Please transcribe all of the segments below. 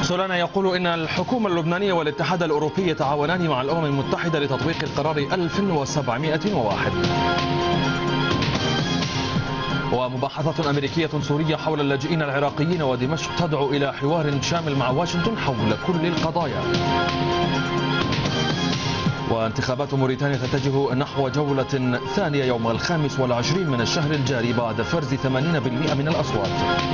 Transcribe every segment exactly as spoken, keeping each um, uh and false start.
سولانا يقول إن الحكومة اللبنانية والاتحاد الأوروبي يتعاونان مع الأمم المتحدة لتطبيق القرار ألف وسبعمئة وواحد. ومباحثات أمريكية سورية حول اللاجئين العراقيين، ودمشق تدعو إلى حوار شامل مع واشنطن حول كل القضايا. وانتخابات موريتانيا تتجه نحو جولة ثانية يوم الخامس والعشرين من الشهر الجاري بعد فرز ثمانين بالمئة من الأصوات.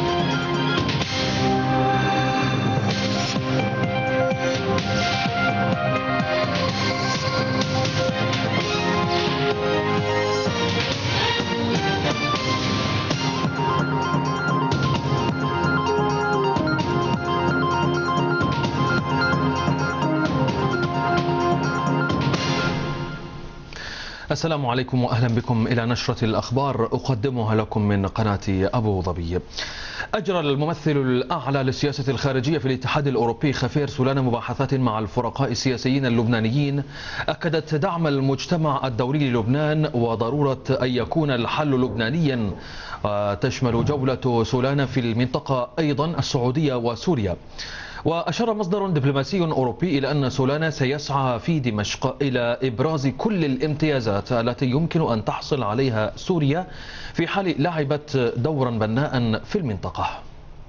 السلام عليكم وأهلا بكم إلى نشرة الأخبار أقدمها لكم من قناة أبو ظبي. أجرى الممثل الأعلى للسياسة الخارجية في الاتحاد الأوروبي خفير سولانا مباحثات مع الفرقاء السياسيين اللبنانيين أكدت دعم المجتمع الدولي للبنان وضرورة أن يكون الحل لبنانيا. تشمل جولة سولانا في المنطقة أيضا السعودية وسوريا. وأشار مصدر دبلوماسي أوروبي إلى أن سولانا سيسعى في دمشق إلى إبراز كل الامتيازات التي يمكن أن تحصل عليها سوريا في حال لعبت دورا بناء في المنطقة.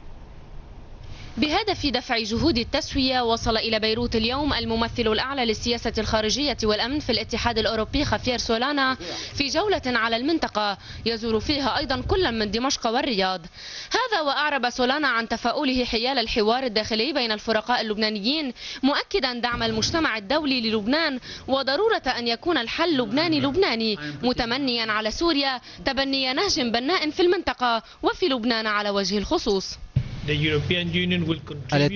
بهدف دفع جهود التسوية، وصل إلى بيروت اليوم الممثل الأعلى للسياسة الخارجية والأمن في الاتحاد الأوروبي خفير سولانا في جولة على المنطقة يزور فيها أيضا كل من دمشق والرياض. هذا وأعرب سولانا عن تفاؤله حيال الحوار الداخلي بين الفرقاء اللبنانيين، مؤكدا دعم المجتمع الدولي للبنان وضرورة أن يكون الحل لبناني لبناني، متمنيا على سوريا تبني نهج بناء في المنطقة وفي لبنان على وجه الخصوص.